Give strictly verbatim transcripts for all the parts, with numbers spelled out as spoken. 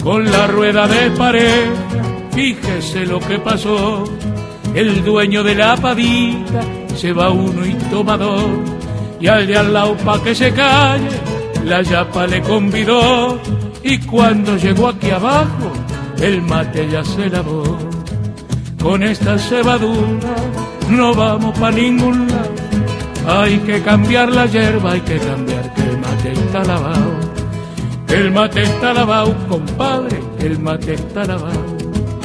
con la rueda de pared. Fíjese lo que pasó, el dueño de la padita se va uno y toma dos, y al de al lado pa' que se calle, la yapa le convidó, y cuando llegó aquí abajo, el mate ya se lavó. Con esta cebadura no vamos pa' ningún lado, hay que cambiar la hierba, hay que cambiar, que el mate está lavado. Que el mate está lavado, compadre, que el mate está lavado.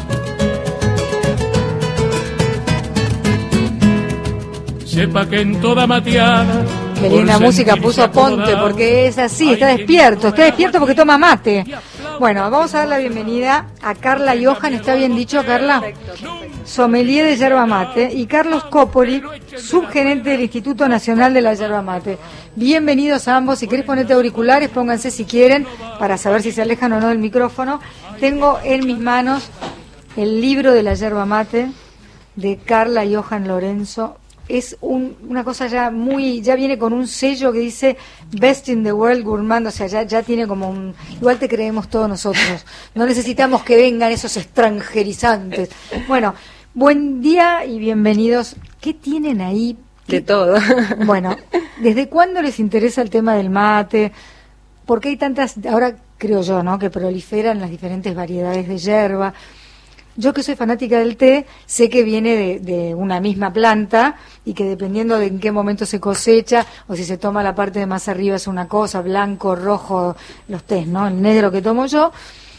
Sepa que en toda mateada. Qué linda música puso Ponte, porque es así, está despierto, está despierto porque toma mate. Bueno, vamos a dar la bienvenida a Carla Johan, ¿está bien dicho, Carla? Sommelier de yerba mate, y Carlos Copoli, subgerente del Instituto Nacional de la Yerba Mate. Bienvenidos a ambos. Si querés ponerte auriculares, pónganse si quieren, para saber si se alejan o no del micrófono. Tengo en mis manos el libro de la yerba mate de Carla Johan Lorenzo. Es un, una cosa ya muy, ya viene con un sello que dice Best in the World Gourmand, o sea, ya, ya tiene como un, igual te creemos todos nosotros, no necesitamos que vengan esos extranjerizantes. Bueno, buen día y bienvenidos. ¿Qué tienen ahí? De todo. Bueno, ¿desde cuándo les interesa el tema del mate? ¿Por qué hay tantas, ahora creo yo, ¿no?, que proliferan las diferentes variedades de yerba? Yo, que soy fanática del té, sé que viene de, de una misma planta y que dependiendo de en qué momento se cosecha o si se toma la parte de más arriba es una cosa, blanco, rojo, los tés, ¿no? El negro que tomo yo,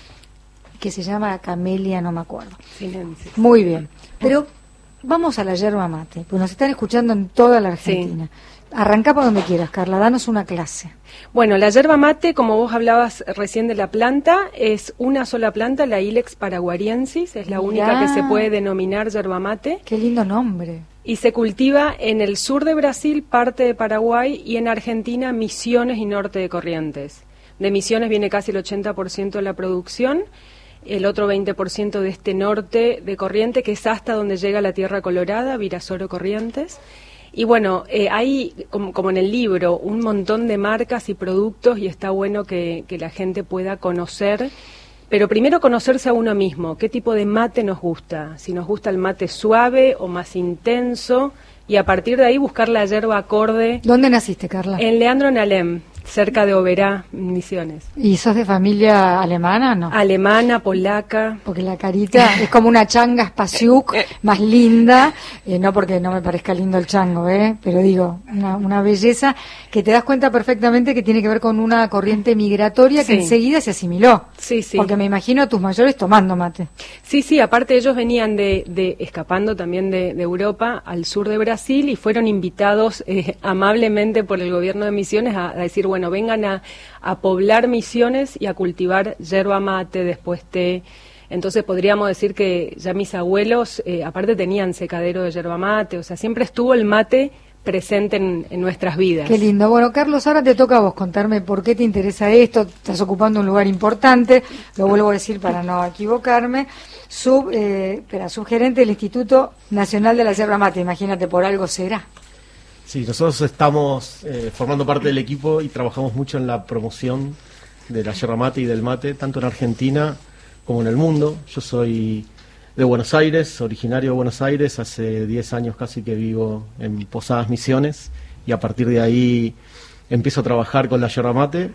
que se llama camelia, no me acuerdo. Silencio. Muy bien, pero vamos a la yerba mate, pues nos están escuchando en toda la Argentina. Sí. Arrancá por donde quieras, Carla, danos una clase. Bueno, la yerba mate, como vos hablabas recién de la planta, es una sola planta, la Ilex paraguariensis, es la única Mirá. que se puede denominar yerba mate. Qué lindo nombre. Y se cultiva en el sur de Brasil, parte de Paraguay, y en Argentina, Misiones y norte de Corrientes. De Misiones viene casi el ochenta por ciento de la producción, el otro veinte por ciento de este norte de Corrientes, que es hasta donde llega la Tierra Colorada, Virasoro Corrientes. Y bueno, eh, hay, como, como en el libro, un montón de marcas y productos y está bueno que, que la gente pueda conocer, pero primero conocerse a uno mismo, qué tipo de mate nos gusta, si nos gusta el mate suave o más intenso, y a partir de ahí buscar la yerba acorde. ¿Dónde naciste, Carla? En Leandro Nalem, cerca de Oberá, Misiones. ¿Y sos de familia alemana, no? Alemana, polaca. Porque la carita es como una changa Spasiuk, más linda, eh, no porque no me parezca lindo el chango, eh, pero digo, una, una belleza que te das cuenta perfectamente que tiene que ver con una corriente migratoria que sí. enseguida se asimiló. Sí, sí. Porque me imagino a tus mayores tomando mate. Sí, sí, aparte ellos venían de, de escapando también de, de Europa al sur de Brasil y fueron invitados eh, amablemente por el gobierno de Misiones a, a decir, bueno, Bueno, vengan a, a poblar Misiones y a cultivar yerba mate, después té. Entonces podríamos decir que ya mis abuelos, eh, aparte tenían secadero de yerba mate, o sea, siempre estuvo el mate presente en, en nuestras vidas. Qué lindo. Bueno, Carlos, ahora te toca a vos contarme por qué te interesa esto. Estás ocupando un lugar importante, lo vuelvo a decir para no equivocarme. Sub, eh, espera, subgerente del Instituto Nacional de la Yerba Mate, imagínate, por algo será. Sí, nosotros estamos eh, formando parte del equipo y trabajamos mucho en la promoción de la yerba mate y del mate, tanto en Argentina como en el mundo. Yo soy de Buenos Aires, originario de Buenos Aires, hace diez años casi que vivo en Posadas Misiones, y a partir de ahí empiezo a trabajar con la yerba mate.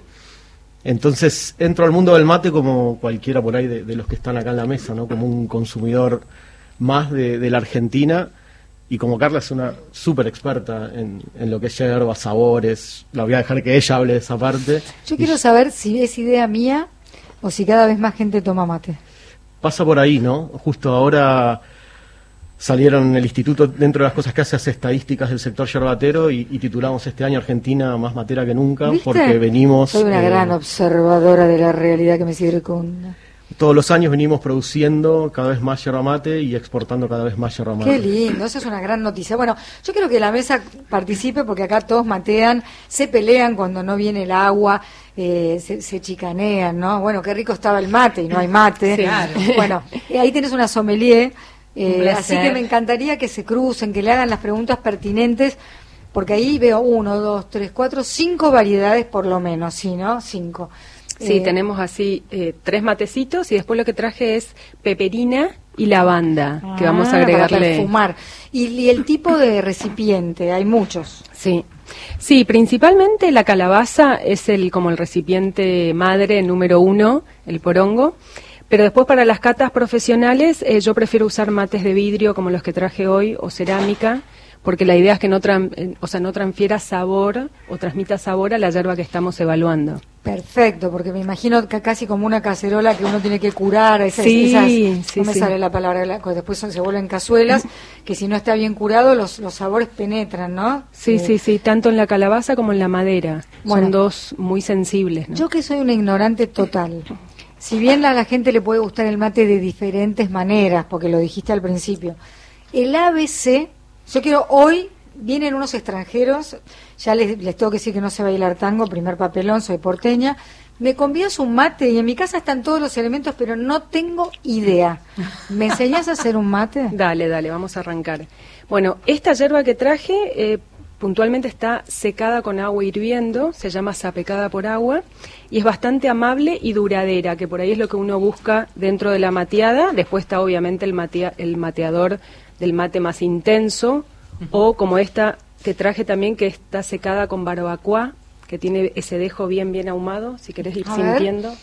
Entonces entro al mundo del mate como cualquiera por ahí de, de los que están acá en la mesa, ¿no? Como un consumidor más de, de la Argentina. Y como Carla es una súper experta en, en lo que es yerba, sabores, la voy a dejar que ella hable de esa parte. Yo quiero saber si es idea mía o si cada vez más gente toma mate. Pasa por ahí, ¿no? Justo ahora salieron en el instituto, dentro de las cosas que hace, hace estadísticas del sector yerbatero y, y titulamos este año Argentina más matera que nunca. ¿Viste? Porque venimos... Soy una eh, gran observadora de la realidad que me circunda. Todos los años venimos produciendo cada vez más yerba mate y exportando cada vez más yerba mate. Qué lindo, eso es una gran noticia. Bueno, yo quiero que la mesa participe porque acá todos matean, se pelean cuando no viene el agua, eh, se, se chicanean, ¿no? Bueno, qué rico estaba el mate y no hay mate. Sí, claro. Bueno, ahí tenés una sommelier, eh, así que me encantaría que se crucen, que le hagan las preguntas pertinentes, porque ahí veo uno, dos, tres, cuatro, cinco variedades por lo menos, ¿sí, no? Cinco. Sí, Eh, tenemos así eh, tres matecitos y después lo que traje es peperina y lavanda, ah, que vamos a para agregarle. perfumar. Y, y el tipo de recipiente, hay muchos. Sí, sí, principalmente la calabaza es el como el recipiente madre número uno, el porongo. Pero después para las catas profesionales eh, yo prefiero usar mates de vidrio como los que traje hoy o cerámica, porque la idea es que no, tran, eh, o sea, no transfiera sabor o transmita sabor a la yerba que estamos evaluando. Perfecto, porque me imagino que casi como una cacerola que uno tiene que curar, esas, Sí, esas- sí, no me sí. sale la palabra, la- que después son- se vuelven cazuelas, que si no está bien curado los, los sabores penetran, ¿no? Sí, Eh, sí, sí, tanto en la calabaza como en la madera. Bueno. Son dos muy sensibles, ¿no? Yo que soy una ignorante total, si bien a la gente le puede gustar el mate de diferentes maneras, porque lo dijiste al principio, el A B C, yo quiero hoy, vienen unos extranjeros, ya les, les tengo que decir que no sé bailar tango, primer papelón, soy porteña, me convías un mate y en mi casa están todos los elementos, pero no tengo idea. ¿Me enseñás a hacer un mate? Dale, dale, vamos a arrancar. Bueno, esta yerba que traje eh, puntualmente está secada con agua hirviendo, se llama sapecada por agua, y es bastante amable y duradera, que por ahí es lo que uno busca dentro de la mateada. Después está obviamente el, matea, el mateador del mate más intenso, o como esta que traje también, que está secada con barbacoa, que tiene ese dejo bien, bien ahumado, si querés ir A ver. sintiendo.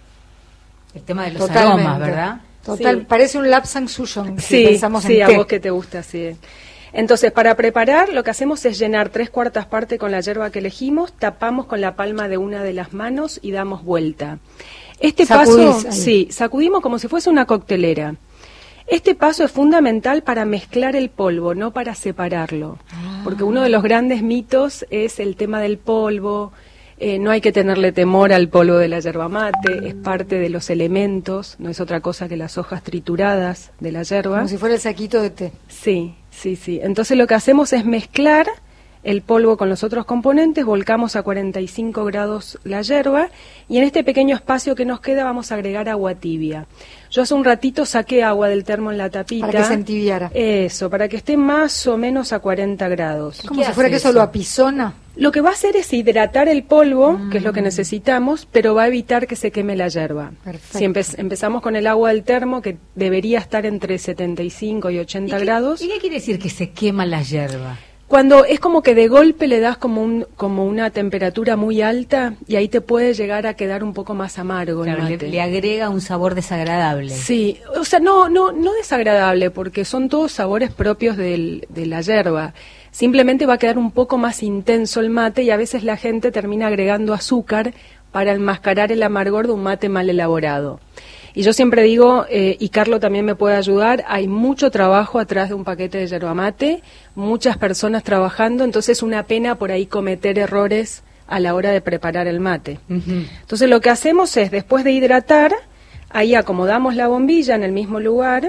El tema de los Totalmente. aromas, ¿verdad? Total, Sí. parece un lapsang souchong, si Sí, pensamos sí, en a té. vos que te gusta, sí. Entonces, para preparar, lo que hacemos es llenar tres cuartas partes con la yerba que elegimos, tapamos con la palma de una de las manos y damos vuelta. Este Sacudís paso, ahí. sí, sacudimos como si fuese una coctelera. Este paso es fundamental para mezclar el polvo, no para separarlo. Porque uno de los grandes mitos es el tema del polvo. Eh, no hay que tenerle temor al polvo de la yerba mate, es parte de los elementos, no es otra cosa que las hojas trituradas de la yerba. Como si fuera el saquito de té. Sí, sí, sí. Entonces lo que hacemos es mezclar el polvo con los otros componentes, volcamos a cuarenta y cinco grados la yerba y en este pequeño espacio que nos queda vamos a agregar agua tibia. Yo hace un ratito saqué agua del termo en la tapita. Para que se entibiara. Eso, para que esté más o menos a cuarenta grados. Como qué si fuera hace que eso eso? lo apisona. Lo que va a hacer es hidratar el polvo, que es lo que necesitamos, pero va a evitar que se queme la yerba. Perfecto. Si empe- empezamos con el agua del termo, que debería estar entre setenta y cinco y ochenta ¿Y qué- grados. ¿Y qué quiere decir que se quema la yerba? Cuando es como que de golpe le das como un como una temperatura muy alta y ahí te puede llegar a quedar un poco más amargo el Claro, le, mate. le agrega un sabor desagradable. Sí, o sea, no no no desagradable porque son todos sabores propios del, de la yerba. Simplemente va a quedar un poco más intenso el mate y a veces la gente termina agregando azúcar para enmascarar el amargor de un mate mal elaborado. Y yo siempre digo, eh, y Carlo también me puede ayudar, hay mucho trabajo atrás de un paquete de yerba mate, muchas personas trabajando, entonces es una pena por ahí cometer errores a la hora de preparar el mate. Ujú. Entonces lo que hacemos es, después de hidratar, ahí acomodamos la bombilla en el mismo lugar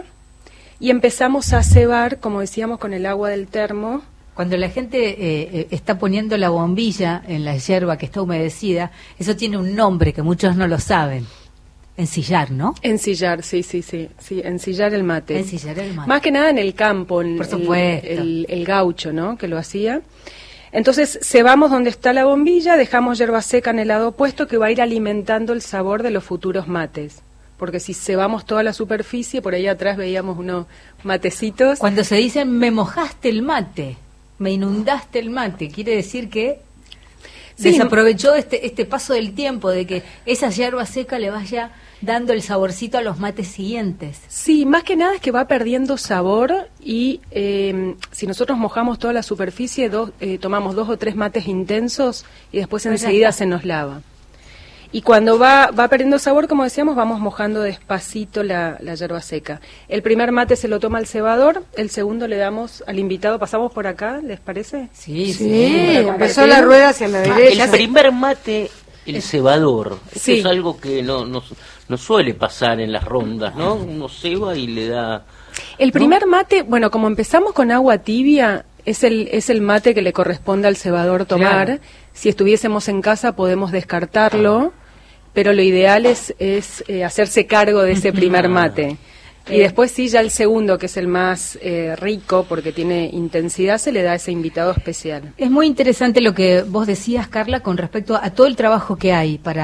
y empezamos a cebar, como decíamos, con el agua del termo. Cuando la gente eh, eh, está poniendo la bombilla en la yerba que está humedecida, eso tiene un nombre que muchos no lo saben. Ensillar, ¿no? Ensillar, sí, sí, sí, sí, ensillar el mate. Ensillar el mate. Más que nada en el campo, en Por el- supuesto. El, el gaucho, ¿no? Que lo hacía. Entonces, cebamos donde está la bombilla, dejamos yerba seca en el lado opuesto que va a ir alimentando el sabor de los futuros mates. Porque si cebamos toda la superficie, por ahí atrás veíamos unos matecitos. Cuando se dice me mojaste el mate, me inundaste el mate, quiere decir que Sí. desaprovechó este este paso del tiempo de que esa yerba seca le vaya dando el saborcito a los mates siguientes. Sí, más que nada es que va perdiendo sabor y eh, si nosotros mojamos toda la superficie, dos, eh, tomamos dos o tres mates intensos y después Pues ya enseguida está. se nos lava. Y cuando va, va perdiendo sabor, como decíamos, vamos mojando despacito la, la yerba seca. El primer mate se lo toma el cebador, el segundo le damos al invitado. ¿Pasamos por acá, les parece? Sí, Sí, para empezó compartir. la rueda hacia la derecha. El primer mate, el cebador. Esto Sí. es algo que no, no, no suele pasar en las rondas, ¿no? Uno ceba y le da... El primer mate, bueno, como empezamos con agua tibia, es el, es el mate que le corresponde al cebador tomar. Claro. Si estuviésemos en casa podemos descartarlo, pero lo ideal es, es eh, hacerse cargo de ese primer mate. Y Eh, después sí, ya el segundo, que es el más eh, rico porque tiene intensidad, se le da a ese invitado especial. Es muy interesante lo que vos decías, Carla, con respecto a todo el trabajo que hay para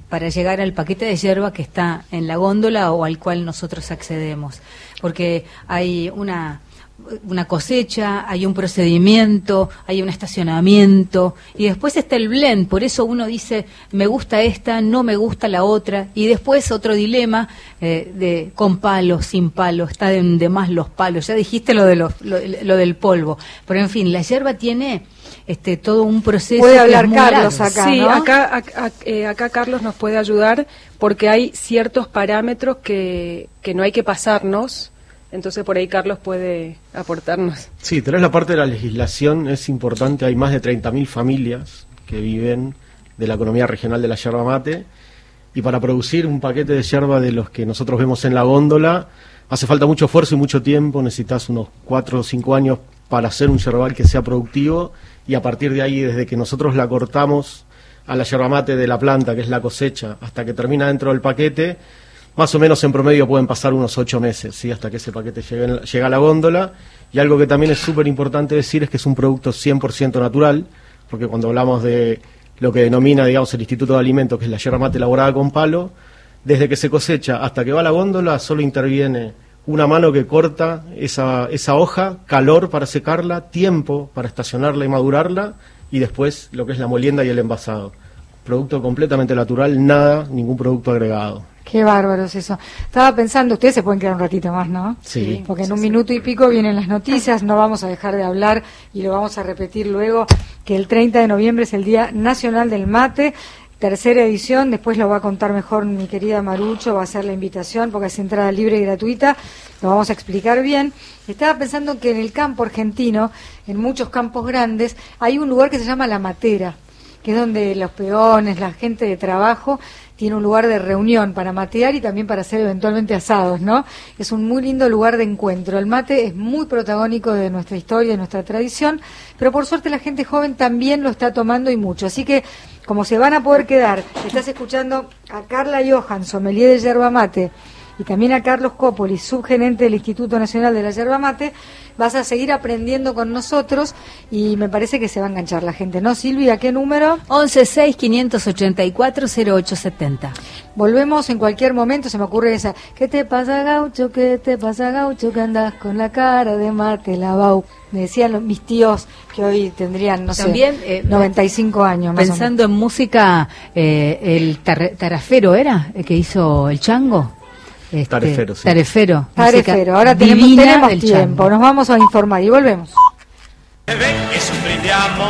para llegar al paquete de yerba que está en la góndola o al cual nosotros accedemos, porque hay una una cosecha, hay un procedimiento, hay un estacionamiento y después está el blend. Por eso uno dice, me gusta esta, no me gusta la otra, y después otro dilema eh, de con palos, sin palos, está de, de más los palos. Ya dijiste lo de los, lo, lo del polvo, pero en fin, la yerba tiene este todo un proceso. Puede hablar Carlos acá, sí, ¿no? acá, acá, eh, acá Carlos nos puede ayudar porque hay ciertos parámetros que, que no hay que pasarnos. Entonces por ahí Carlos puede aportarnos. Sí, tenés la parte de la legislación, es importante, hay más de treinta mil familias que viven de la economía regional de la yerba mate, y para producir un paquete de yerba de los que nosotros vemos en la góndola, hace falta mucho esfuerzo y mucho tiempo, necesitas unos cuatro o cinco años para hacer un yerbal que sea productivo, y a partir de ahí, desde que nosotros la cortamos a la yerba mate de la planta, que es la cosecha, hasta que termina dentro del paquete, más o menos en promedio pueden pasar unos ocho meses, ¿sí? Hasta que ese paquete llegue, llega a la góndola. Y algo que también es súper importante decir es que es un producto cien por ciento natural, porque cuando hablamos de lo que denomina, digamos, el Instituto de Alimentos, que es la yerba mate elaborada con palo, desde que se cosecha hasta que va a la góndola solo interviene una mano que corta esa, esa hoja, calor para secarla, tiempo para estacionarla y madurarla, y después lo que es la molienda y el envasado. Producto completamente natural, nada, ningún producto agregado. Qué bárbaro es eso. Estaba pensando, ustedes se pueden quedar un ratito más, ¿no? Sí. Porque en un minuto y pico vienen las noticias, no vamos a dejar de hablar y lo vamos a repetir luego, que el treinta de noviembre es el Día Nacional del Mate, tercera edición, después lo va a contar mejor mi querida Marucho, va a hacer la invitación porque es entrada libre y gratuita, lo vamos a explicar bien. Estaba pensando que en el campo argentino, en muchos campos grandes, hay un lugar que se llama La Matera, que es donde los peones, la gente de trabajo, tiene un lugar de reunión para matear y también para hacer eventualmente asados, ¿no? Es un muy lindo lugar de encuentro. El mate es muy protagónico de nuestra historia, de nuestra tradición, pero por suerte la gente joven también lo está tomando y mucho. Así que, como se van a poder quedar, estás escuchando a Carla Johan, sommelier de yerba mate, y también a Carlos Copoli, subgerente del Instituto Nacional de la Yerba Mate, vas a seguir aprendiendo con nosotros y me parece que se va a enganchar la gente, ¿no, Silvia? ¿Qué número? once seis quinientos ochenta y cuatro cero ocho setenta. Volvemos en cualquier momento, se me ocurre esa. ¿Qué te pasa, gaucho? ¿Qué te pasa, gaucho? Que andas con la cara de mate lavau. Me decían los, mis tíos que hoy tendrían, no También, sé, eh, noventa y cinco años. Más pensando en música, eh, el tar tarafero era el que hizo el chango. Este, Tarefero, sí. Tarefero. Tarefero. Ahora tenemos, tenemos tiempo, chango. Nos vamos a informar y volvemos. Es un brindis de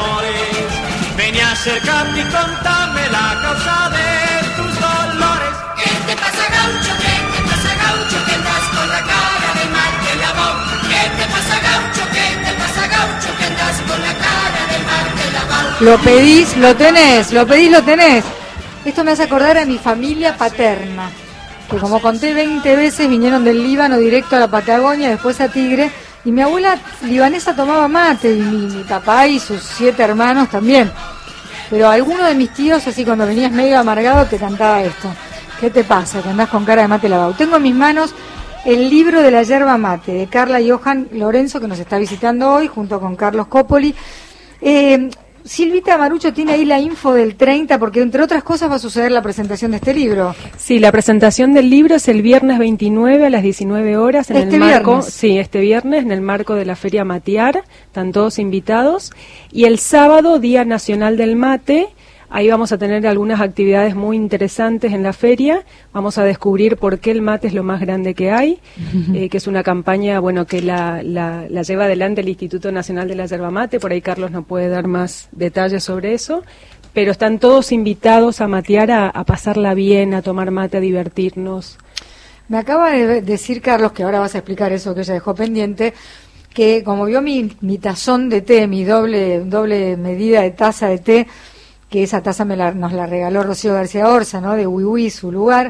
amores, ven y acércate y contame la causa de tus dolores. ¿Qué te pasa, gaucho? ¿Qué te pasa, gaucho? Que andas con la cara de mate lavau. ¿Qué te pasa, gaucho? ¿Qué te pasa, gaucho? Que andas con la cara de mate lavau. Lo pedís, lo tenés, lo pedís, lo tenés. Esto me hace acordar a mi familia paterna, que como conté veinte veces vinieron del Líbano directo a la Patagonia, después a Tigre, y mi abuela libanesa tomaba mate, y mi, mi papá y sus siete hermanos también. Pero alguno de mis tíos, así cuando venías medio amargado, te cantaba esto. ¿Qué te pasa? Que andás con cara de mate lavado. Tengo en mis manos el libro de la yerba mate, de Carla Johan Lorenzo, que nos está visitando hoy, junto con Carlos Copoli. Eh... Silvita Marucho tiene ahí la info del treinta, porque entre otras cosas va a suceder la presentación de este libro. Sí, la presentación del libro es el viernes veintinueve a las diecinueve horas en este el marco, viernes. sí, este viernes en el marco de la Feria Matear, están todos invitados, y el sábado, Día Nacional del Mate. Ahí vamos a tener algunas actividades muy interesantes en la feria. Vamos a descubrir por qué el mate es lo más grande que hay, eh, que es una campaña, bueno, que la, la, la lleva adelante el Instituto Nacional de la Yerba Mate. Por ahí Carlos nos puede dar más detalles sobre eso. Pero están todos invitados a matear, a, a pasarla bien, a tomar mate, a divertirnos. Me acaba de decir Carlos, que ahora vas a explicar eso que ella dejó pendiente, que como vio mi, mi tazón de té, mi doble, doble medida de taza de té, que esa taza me la, nos la regaló Rocío García Orza, ¿no? De Wiwi, su lugar.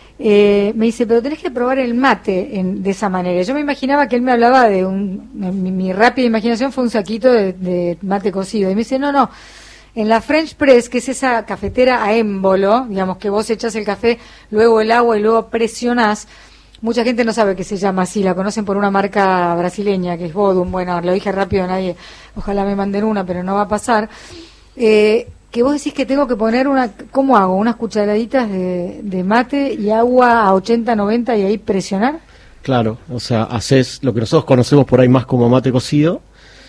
Eh, me dice, pero tenés que probar el mate en, de esa manera. Yo me imaginaba que él me hablaba de un... Mi, mi rápida imaginación fue un saquito de, de mate cocido. Y me dice, no, no, en la French Press, que es esa cafetera a émbolo, digamos que vos echás el café, luego el agua y luego presionás. Mucha gente no sabe que se llama así, la conocen por una marca brasileña, que es Bodum. Bueno, lo dije rápido, nadie, ojalá me manden una, pero no va a pasar. Eh, que vos decís que tengo que poner una, ¿cómo hago? Unas cucharaditas de, de mate y agua a ochenta, noventa y ahí presionar. Claro, o sea, haces lo que nosotros conocemos por ahí más como mate cocido,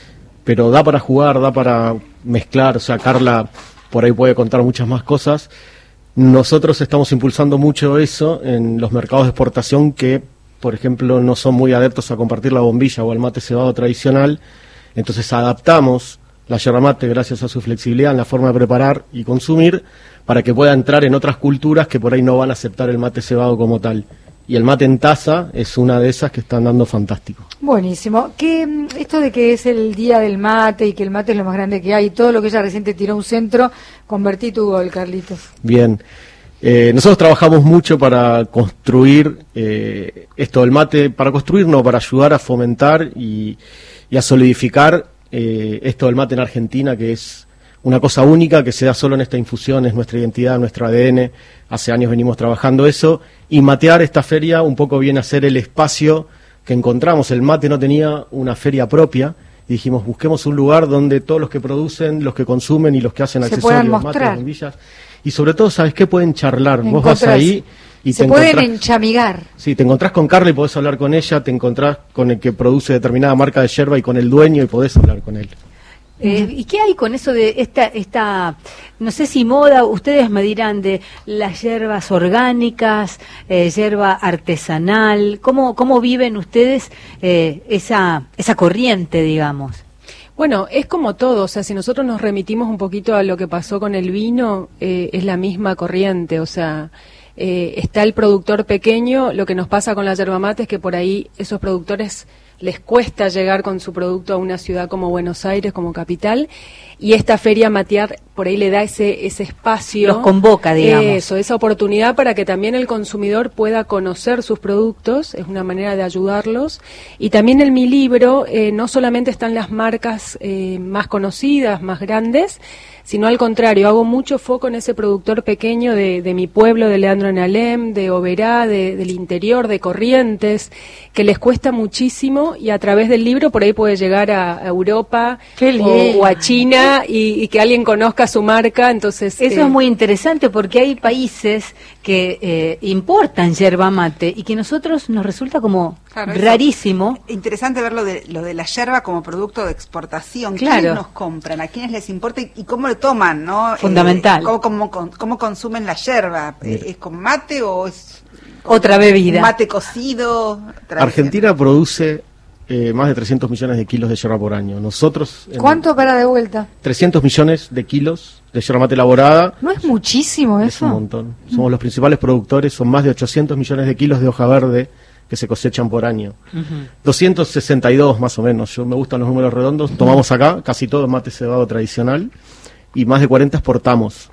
pero da para jugar, da para mezclar, o sea, Carla por ahí puede contar muchas más cosas. Nosotros estamos impulsando mucho eso en los mercados de exportación que, por ejemplo, no son muy adeptos a compartir la bombilla o el mate cebado tradicional, entonces adaptamos la yerba mate, gracias a su flexibilidad en la forma de preparar y consumir, para que pueda entrar en otras culturas que por ahí no van a aceptar el mate cebado como tal. Y el mate en taza es una de esas que están dando fantástico. Buenísimo. Que esto de que es el día del mate y que el mate es lo más grande que hay, y todo lo que ella recién te tiró un centro, convertí tu gol, Carlitos. Bien. Eh, nosotros trabajamos mucho para construir eh, esto del mate, para construir, no, para ayudar a fomentar y, y a solidificar eh, esto del mate en Argentina, que es una cosa única que se da solo en esta infusión, es nuestra identidad, nuestro A D N. Hace años venimos trabajando eso, y matear esta feria un poco viene a ser el espacio que encontramos. El mate no tenía una feria propia, y dijimos, busquemos un lugar donde todos los que producen, los que consumen y los que hacen se accesorios, mates, bombillas, y sobre todo, ¿sabes qué? Pueden charlar. Vos vas ahí y se te pueden encontrás, enchamigar. Sí, te encontrás con Carla y podés hablar con ella, te encontrás con el que produce determinada marca de yerba y con el dueño y podés hablar con él. Eh, ¿Y qué hay con eso de esta, esta, no sé si moda, ustedes me dirán, de las hierbas orgánicas, eh, hierba artesanal? ¿Cómo, cómo viven ustedes eh, esa, esa corriente, digamos? Bueno, es como todo, o sea, si nosotros nos remitimos un poquito a lo que pasó con el vino, eh, es la misma corriente, o sea, eh, está el productor pequeño. Lo que nos pasa con la yerba mate es que por ahí esos productores les cuesta llegar con su producto a una ciudad como Buenos Aires, como capital, y esta feria matear por ahí le da ese ese espacio. Los convoca, digamos. Eso, esa oportunidad para que también el consumidor pueda conocer sus productos, es una manera de ayudarlos. Y también en mi libro eh, no solamente están las marcas eh, más conocidas, más grandes, sino al contrario, hago mucho foco en ese productor pequeño de, de mi pueblo, de Leandro en Alem, de Oberá, de, del interior, de Corrientes, que les cuesta muchísimo, y a través del libro por ahí puede llegar a, a Europa o, o a China y, y que alguien conozca su marca. Entonces eso eh, es muy interesante, porque hay países que eh, importan yerba mate y que a nosotros nos resulta como claro, rarísimo. Interesante ver lo de, lo de la yerba como producto de exportación. Claro. ¿Quiénes nos compran? ¿A quiénes les importa? Y, y cómo lo toman, ¿no? Fundamental. Eh, ¿cómo, cómo, cómo, cómo consumen la yerba? Eh, ¿Es con mate o es otra bebida? Mate cocido. Argentina produce eh, más de trescientos millones de kilos de yerba por año. Nosotros... ¿Cuánto para de vuelta? trescientos millones de kilos de yerba mate elaborada. ¿No es muchísimo eso? Es un montón. Somos los principales productores, son más de ochocientos millones de kilos de hoja verde que se cosechan por año. Uh-huh. doscientos sesenta y dos más o menos, yo me gustan los números redondos, tomamos acá casi todo mate cebado tradicional, y más de cuarenta exportamos.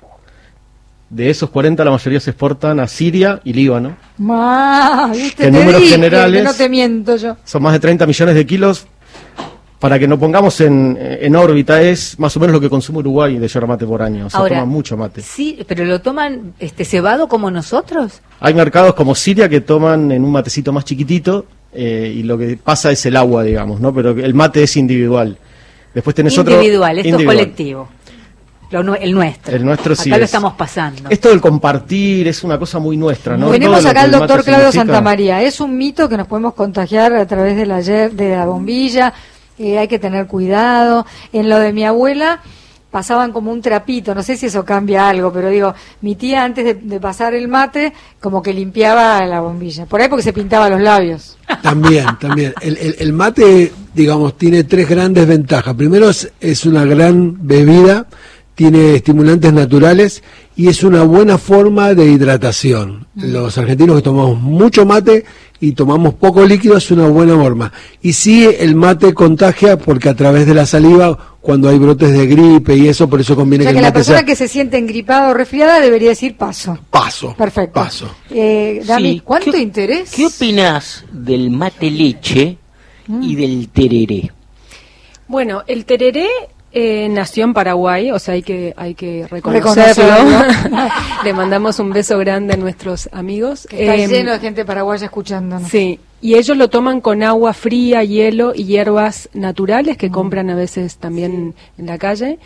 De esos cuarenta la mayoría se exportan a Siria y Líbano. Ma, ¿viste? Que en te números dije generales que no te miento yo. Son más de treinta millones de kilos. Para que nos pongamos en, en órbita, es más o menos lo que consume Uruguay de yerba mate por año. O sea, Ahora, toman mucho mate. Sí, pero ¿lo toman este cebado como nosotros? Hay mercados como Siria que toman en un matecito más chiquitito, eh, y lo que pasa es el agua, digamos, ¿no? Pero el mate es individual. Después tenés individual, otro... Individual, esto individual. es colectivo. Lo, el nuestro. El nuestro sí. Acá lo es. estamos pasando. Esto del compartir es una cosa muy nuestra, ¿no? Tenemos Todo acá al lo que el doctor mate Claudio significa. Santamaría. Es un mito que nos podemos contagiar a través de la, yer- de la bombilla. Eh, hay que tener cuidado. En lo de mi abuela pasaban como un trapito, no sé si eso cambia algo, pero digo, mi tía antes de, de pasar el mate como que limpiaba la bombilla. Por ahí porque se pintaba los labios. También, también. El, el, el mate, digamos, tiene tres grandes ventajas. Primero, es, es una gran bebida, tiene estimulantes naturales y es una buena forma de hidratación. Mm. Los argentinos que tomamos mucho mate y tomamos poco líquido es una buena forma. Y sí, el mate contagia porque a través de la saliva, cuando hay brotes de gripe y eso, por eso conviene O sea, que que el la mate persona sea... que se siente engripada o resfriada debería decir paso. Paso. Perfecto. Paso. Eh, Dami, Sí, ¿cuánto ¿qué- interés? ¿Qué opinás del mate leche Mm. y del tereré? Bueno, el tereré eh, nació en Paraguay, o sea, hay que hay que reconocerlo. Reconocerlo. Le mandamos un beso grande a nuestros amigos. Está Eh, lleno de gente paraguaya escuchándonos. Sí, y ellos lo toman con agua fría, hielo y hierbas naturales que compran a veces también en la calle.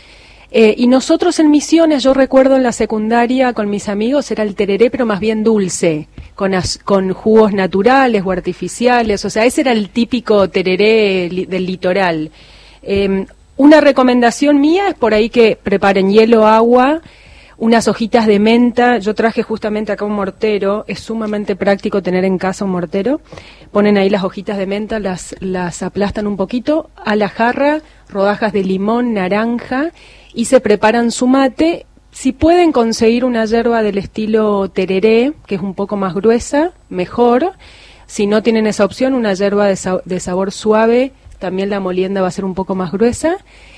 Eh, y nosotros en Misiones, yo recuerdo en la secundaria con mis amigos, era el tereré, pero más bien dulce, con, as, con jugos naturales o artificiales, o sea, ese era el típico tereré li, del litoral. Eh, una recomendación mía es por ahí que preparen hielo, agua, unas hojitas de menta. Yo traje justamente acá un mortero, es sumamente práctico tener en casa un mortero. Ponen ahí las hojitas de menta, las, las aplastan un poquito, a la jarra, rodajas de limón, naranja, y se preparan su mate. Si pueden conseguir una yerba del estilo tereré, que es un poco más gruesa, mejor. Si no tienen esa opción, una yerba de, sa- de sabor suave, también la molienda va a ser un poco más gruesa.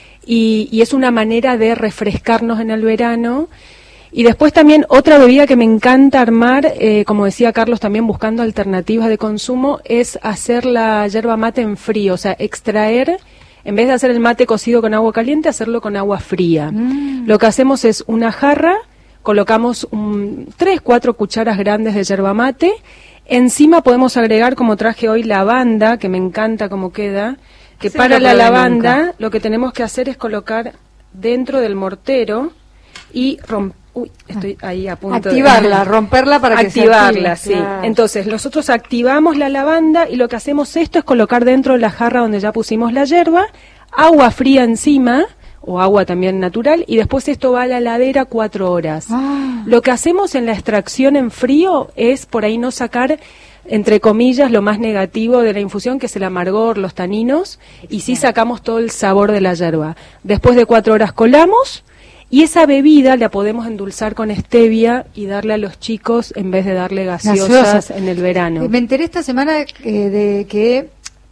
Y, y es una manera de refrescarnos en el verano. Y después también otra bebida que me encanta armar, eh, como decía Carlos, también buscando alternativas de consumo, es hacer la yerba mate en frío, o sea, extraer, en vez de hacer el mate cocido con agua caliente, hacerlo con agua fría. Mm. Lo que hacemos es una jarra, colocamos un, tres, cuatro cucharas grandes de yerba mate, encima podemos agregar, como traje hoy, lavanda, que me encanta cómo queda, que sí, para la lavanda nunca. Lo que tenemos que hacer es colocar dentro del mortero y romper. Uy, estoy ahí a punto activarla, de... romperla para que activarla, se active, sí. claro. Entonces, nosotros activamos la lavanda y lo que hacemos esto es colocar dentro de la jarra donde ya pusimos la yerba, agua fría encima, o agua también natural, y después esto va a la heladera cuatro horas. Ah. Lo que hacemos en la extracción en frío es por ahí no sacar, entre comillas, lo más negativo de la infusión, que es el amargor, los taninos, y sí sacamos todo el sabor de la yerba. Después de cuatro horas colamos, y esa bebida la podemos endulzar con stevia y darle a los chicos en vez de darle gaseosas, gaseosas. en el verano. Me enteré esta semana eh, de que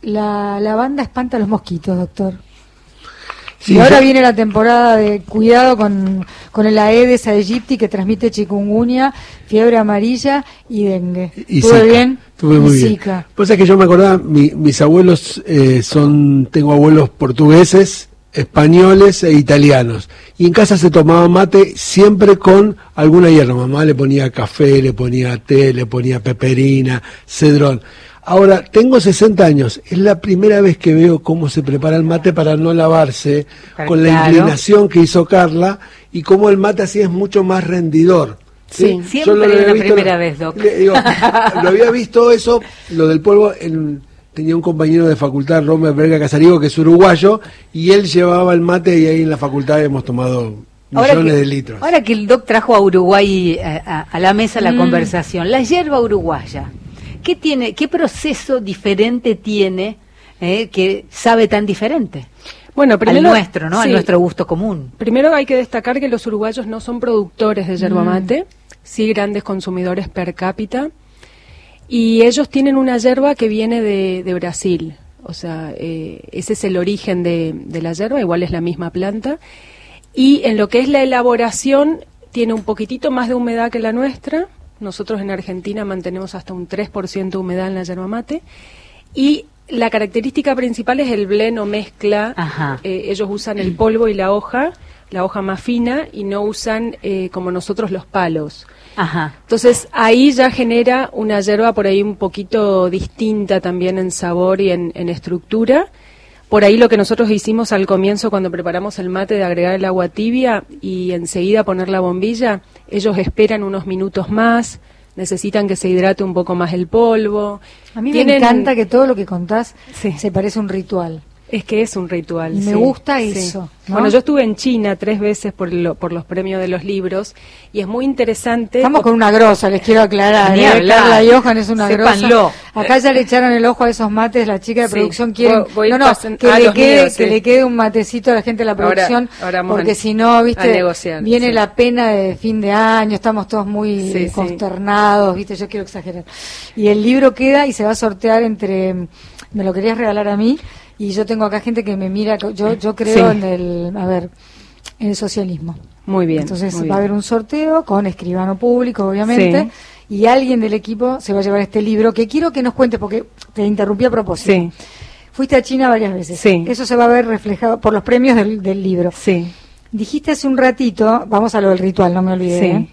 la lavanda espanta a los mosquitos, doctor. Sí, y ahora yo... viene la temporada de cuidado con, con el Aedes aegypti, que transmite chikungunya, fiebre amarilla y dengue. Y ¿Estuve Zika. bien? Estuve muy y bien. Zika. Pues es que yo me acordaba, mi, mis abuelos eh, son, tengo abuelos portugueses, españoles e italianos, y en casa se tomaba mate siempre con alguna hierba. Mamá le ponía café, le ponía té, le ponía peperina, cedrón. Ahora, tengo sesenta años, es la primera vez que veo cómo se prepara el mate para no lavarse, claro, con la inclinación que hizo Carla, y cómo el mate así es mucho más rendidor. Sí, sí. Siempre es la primera vez, Doc. Le, digo, lo había visto eso, lo del polvo, en... Tenía un compañero de facultad, Romer Verga Casariego, que es uruguayo, y él llevaba el mate y ahí en la facultad hemos tomado millones ahora que, de litros. Ahora que el Doc trajo a Uruguay a, a, a la mesa la mm. conversación, la yerba uruguaya, ¿qué tiene, qué proceso diferente tiene eh, que sabe tan diferente? Bueno, primero, al nuestro, ¿no? Sí. Al nuestro gusto común. Primero hay que destacar que los uruguayos no son productores de yerba mate, mm. sí grandes consumidores per cápita. Y ellos tienen una yerba que viene de, de Brasil, o sea, eh, ese es el origen de, de la yerba, igual es la misma planta. Y en lo que es la elaboración, tiene un poquitito más de humedad que la nuestra. Nosotros en Argentina mantenemos hasta un tres por ciento de humedad en la yerba mate. Y la característica principal es el blend o mezcla. Eh, ellos usan el polvo y la hoja, la hoja más fina, y no usan eh, como nosotros los palos. Ajá. Entonces ahí ya genera una yerba por ahí un poquito distinta también en sabor y en, en estructura. Por ahí lo que nosotros hicimos al comienzo cuando preparamos el mate, de agregar el agua tibia y enseguida poner la bombilla, ellos esperan unos minutos más, necesitan que se hidrate un poco más el polvo. A mí Tienen... me encanta que todo lo que contás sí. se parece a un ritual. Es que es un ritual. Y sí, me gusta sí. eso. ¿No? Bueno, yo estuve en China tres veces por, lo, por los premios de los libros y es muy interesante. Estamos con una grosa, les quiero aclarar. ¿eh? Carla Johan es una grosa. Acá ya le echaron el ojo a esos mates, la chica de sí. producción quiere no, no, que, le quede, míos, sí. que le quede un matecito a la gente de la producción, ahora, ahora porque si no, viste, negociar, viene sí. la pena de fin de año, estamos todos muy sí, consternados, viste, yo quiero exagerar. Y el libro queda y se va a sortear entre, me lo querías regalar a mí. Y yo tengo acá gente que me mira, yo yo creo sí. en el, a ver, en el socialismo. Muy bien. Entonces muy va bien. a haber un sorteo con escribano público, obviamente, sí. y alguien del equipo se va a llevar este libro, que quiero que nos cuente, porque te interrumpí a propósito. Sí. Fuiste a China varias veces. Sí. Eso se va a ver reflejado por los premios del, del libro. Sí. Dijiste hace un ratito, vamos a lo del ritual, no me olvidé, sí. ¿eh?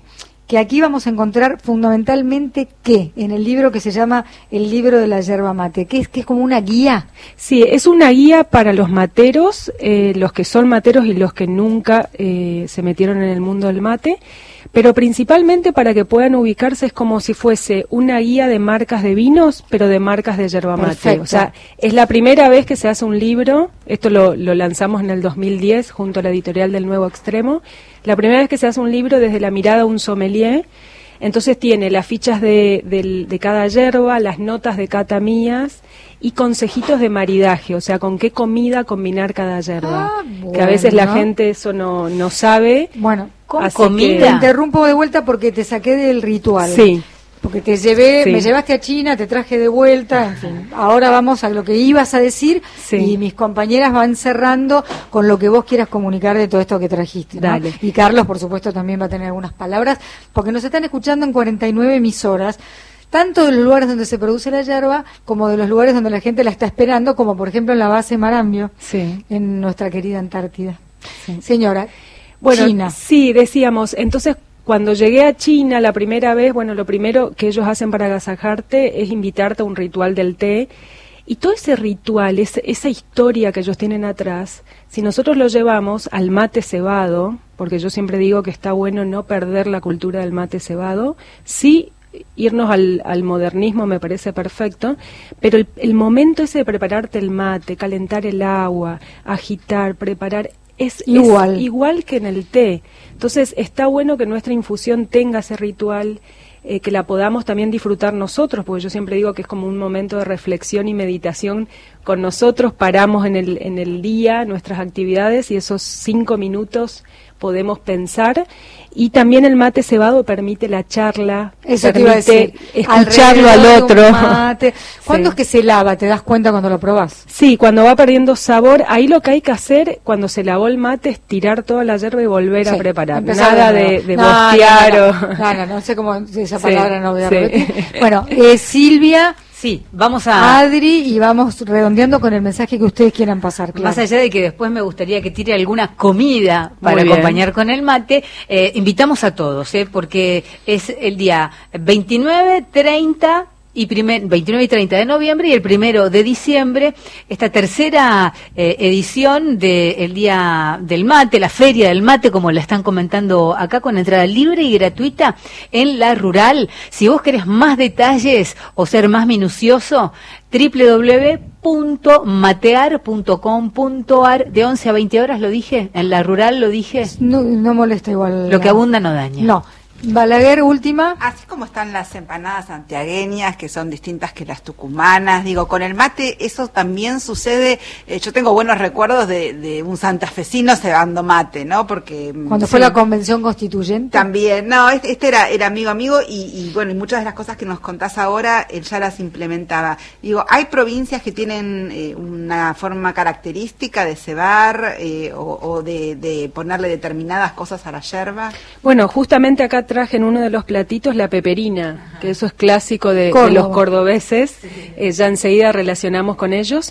que aquí vamos a encontrar fundamentalmente qué, en el libro que se llama El libro de la yerba mate, que es que es como una guía. Sí, es una guía para los materos, eh, los que son materos y los que nunca eh, se metieron en el mundo del mate, pero principalmente para que puedan ubicarse es como si fuese una guía de marcas de vinos, pero de marcas de yerba mate. Perfecto. O sea, es la primera vez que se hace un libro, esto lo, lo lanzamos en el dos mil diez junto a la editorial del Nuevo Extremo, la primera vez que se hace un libro desde la mirada de un sommelier. Entonces tiene las fichas de, de, de cada yerba, las notas de cata mías y consejitos de maridaje, o sea, con qué comida combinar cada yerba. Ah, bueno. Que a veces la gente eso no, no sabe. Bueno, ¿con así comida? que- te interrumpo de vuelta porque te saqué del ritual. Sí. Porque te llevé, Sí. me llevaste a China, te traje de vuelta, en fin. Ahora vamos a lo que ibas a decir Sí. y mis compañeras van cerrando con lo que vos quieras comunicar de todo esto que trajiste, ¿no? Dale. Y Carlos, por supuesto, también va a tener algunas palabras, porque nos están escuchando en cuarenta y nueve emisoras, tanto de los lugares donde se produce la yerba, como de los lugares donde la gente la está esperando, como por ejemplo en la base Marambio, Sí. en nuestra querida Antártida. Sí. Señora, Bueno, China. sí, decíamos, entonces cuando llegué a China la primera vez, bueno, lo primero que ellos hacen para agasajarte es invitarte a un ritual del té. Y todo ese ritual, ese, esa historia que ellos tienen atrás, si nosotros lo llevamos al mate cebado, porque yo siempre digo que está bueno no perder la cultura del mate cebado, sí irnos al, al modernismo me parece perfecto, pero el, el momento ese de prepararte el mate, calentar el agua, agitar, preparar, es Igual. es igual que en el té. Entonces está bueno que nuestra infusión tenga ese ritual, eh, que la podamos también disfrutar nosotros, porque yo siempre digo que es como un momento de reflexión y meditación con nosotros, paramos en el, en el día nuestras actividades y esos cinco minutos podemos pensar. Y también el mate cebado permite la charla, Eso te iba a permite decir. escucharlo al Alrededor de un otro. mate. ¿Cuándo Sí. es que se lava? ¿Te das cuenta cuando lo probás? Sí, cuando va perdiendo sabor, ahí lo que hay que hacer cuando se lavó el mate es tirar toda la yerba y volver a Sí, preparar. empezar Nada de de, nuevo. de No, no, bostear no, o... no, no, no, no sé cómo esa Sí, palabra no voy a sí. repetir. Bueno, eh, Silvia, Sí, vamos a... Adri, y vamos redondeando con el mensaje que ustedes quieran pasar. Claro. Más allá de que después me gustaría que tire alguna comida para Muy bien. acompañar con el mate, eh, invitamos a todos, eh, porque es el día veintinueve, treinta y primer, veintinueve y treinta de noviembre y el primero de diciembre, esta tercera eh, edición del Día del Mate, la Feria del Mate, como la están comentando acá, con entrada libre y gratuita en la Rural. Si vos querés más detalles o ser más minucioso, doble u doble u doble u punto matear punto com punto a r, de once a veinte horas, lo dije, en la Rural lo dije, No, no molesta igual. lo que abunda no daña. No. Balaguer, última. Así como están las empanadas santiagueñas, que son distintas que las tucumanas, digo, con el mate eso también sucede. Eh, yo tengo buenos recuerdos de, de un santafesino cebando mate, ¿no? Porque Cuando sí, fue la convención constituyente. también, no, este, este era, era amigo amigo y, y bueno, y muchas de las cosas que nos contás ahora él ya las implementaba. Digo, hay provincias que tienen eh, una forma característica de cebar eh, o, o de, de ponerle determinadas cosas a la yerba. Bueno, justamente acá traje en uno de los platitos la peperina, que eso es clásico de, de Córdoba. los cordobeses, eh, ya enseguida relacionamos con ellos.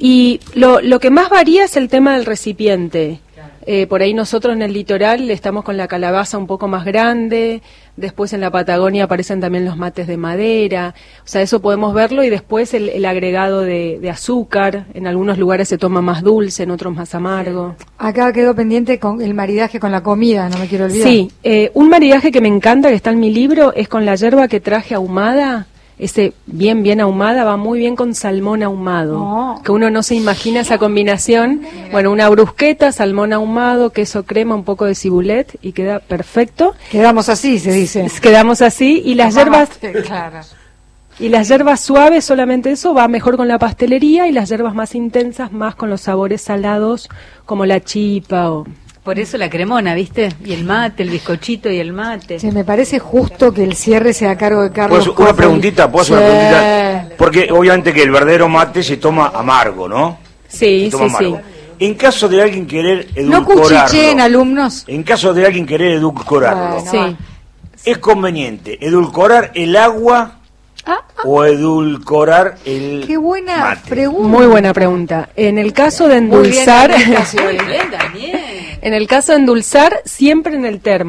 Y lo, lo que más varía es el tema del recipiente. Eh, por ahí nosotros en el litoral estamos con la calabaza un poco más grande, después en la Patagonia aparecen también los mates de madera, o sea, eso podemos verlo, y después el, el agregado de, de azúcar, en algunos lugares se toma más dulce, en otros más amargo. Acá quedó pendiente con el maridaje con la comida, no me quiero olvidar. Sí, eh, un maridaje que me encanta, que está en mi libro, es con la yerba que traje ahumada. Ese bien, bien ahumada, va muy bien con salmón ahumado, Oh. que uno no se imagina esa combinación. Bueno, una brusqueta, salmón ahumado, queso crema, un poco de cibulet, y queda perfecto. Quedamos así, se dice. Quedamos así, y las hierbas... Claro. Y las hierbas suaves, solamente eso, va mejor con la pastelería, y las hierbas más intensas, más con los sabores salados, como la chipa o... Por eso la cremona, ¿viste? Y el mate, el bizcochito y el mate. Sí, me parece justo que el cierre sea a cargo de Carlos. ¿Puedo hacer una Coffey. preguntita? ¿Puedo hacer una Sí. preguntita? Porque obviamente que el verdadero mate se toma amargo, ¿no? Sí, Se toma sí, sí. amargo. En caso de alguien querer No edulcorarlo, cuchicheen, alumnos. en caso de alguien querer edulcorarlo, Bueno. Sí. ¿es conveniente edulcorar el agua Ah, ah, o edulcorar el qué buena mate? pregunta. Muy buena pregunta. En el caso de Muy bien, endulzar... Ernesto, sí. Muy bien, también. En el caso de endulzar, siempre en el termo.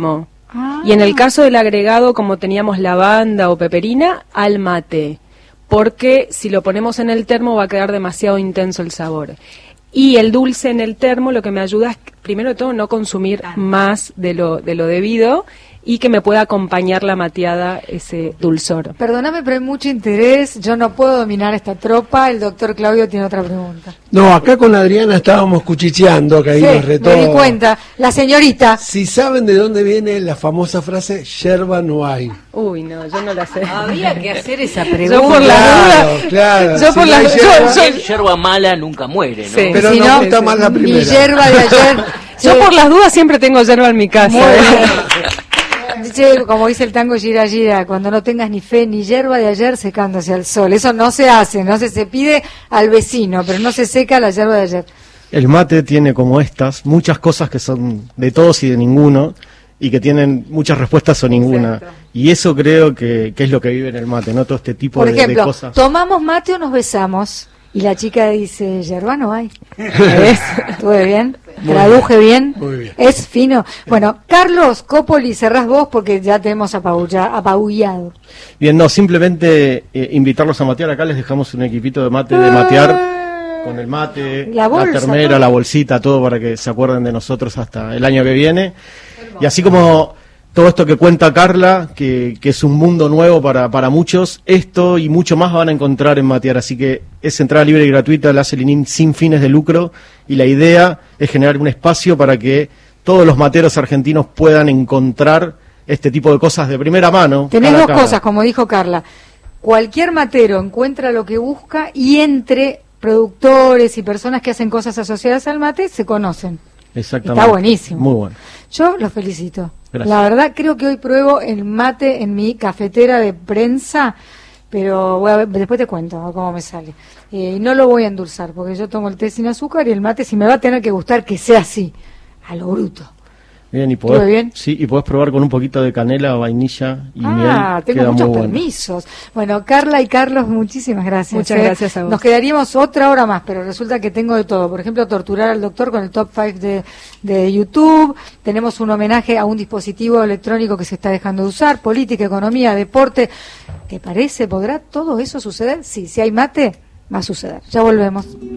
Ah. Y en el caso del agregado, como teníamos lavanda o peperina, al mate, porque si lo ponemos en el termo va a quedar demasiado intenso el sabor. Y el dulce en el termo lo que me ayuda es, primero de todo, no consumir más de lo, de lo debido y que me pueda acompañar la mateada ese dulzor. Perdóname, pero hay mucho interés. Yo no puedo dominar esta tropa. El doctor Claudio tiene otra pregunta. No, acá con Adriana estábamos cuchicheando, que ahí Sí, nos retó. me di cuenta. La señorita. Si saben de dónde viene la famosa frase, yerba no hay. Uy, no, yo no la sé. Había que hacer esa pregunta. Yo por la Claro, duda, claro. yo Si por no la hay yo- yerba- yo- Yerba mala nunca muere, ¿no? Sí. Pero Si nos no, gusta más la Mi primera. yerba de ayer. yo Sí. por las dudas siempre tengo yerba en mi casa. Muy ¿eh? bien. Dice, como dice el tango Gira Gira, cuando no tengas ni fe ni hierba de ayer secándose al sol. Eso no se hace, no se, se pide al vecino, pero no se seca la hierba de ayer. El mate tiene como estas muchas cosas que son de todos y de ninguno y que tienen muchas respuestas o ninguna. Exacto. Y eso creo que, que es lo que vive en el mate, ¿no? Todo este tipo Por de, de ejemplo, cosas. tomamos mate o nos besamos. Y la chica dice, yerba no hay. ¿Ves? ¿Estuve bien? ¿Traduje bien? Muy bien. Es fino. Bueno, Carlos Copoli, cerrás vos porque ya te hemos apabulla- apabullado. Bien, no, simplemente eh, invitarlos a matear. Acá les dejamos un equipito de mate de matear con el mate, La bolsa, termera, todo. la bolsita, todo para que se acuerden de nosotros hasta el año que viene. Y así como todo esto que cuenta Carla, que, que es un mundo nuevo para, para muchos, esto y mucho más van a encontrar en Matear. Así que es entrada libre y gratuita, la hace el I N I M sin fines de lucro, y la idea es generar un espacio para que todos los materos argentinos puedan encontrar este tipo de cosas de primera mano. Tenés cara a dos cara. cosas, como dijo Carla. Cualquier matero encuentra lo que busca y entre productores y personas que hacen cosas asociadas al mate se conocen. Exactamente. Está buenísimo. Muy bueno. Yo los felicito. Gracias. La verdad creo que hoy pruebo el mate en mi cafetera de prensa, pero voy a ver- después te cuento cómo me sale. Eh, y no lo voy a endulzar porque yo tomo el té sin azúcar y el mate si me va a tener que gustar que sea así, a lo bruto. Bien, y podés, ¿Estuve bien? Sí, y podés probar con un poquito de canela, vainilla y Ah, miel. tengo Queda muchos muy bueno. permisos. Bueno, Carla y Carlos, muchísimas gracias. Muchas ¿eh? gracias a vos. Nos quedaríamos otra hora más, pero resulta que tengo de todo. Por ejemplo, torturar al doctor con el top cinco de, de YouTube. Tenemos un homenaje a un dispositivo electrónico que se está dejando de usar. Política, economía, deporte. ¿Te parece? ¿Podrá todo eso suceder? Sí, si hay mate, va a suceder. Ya volvemos.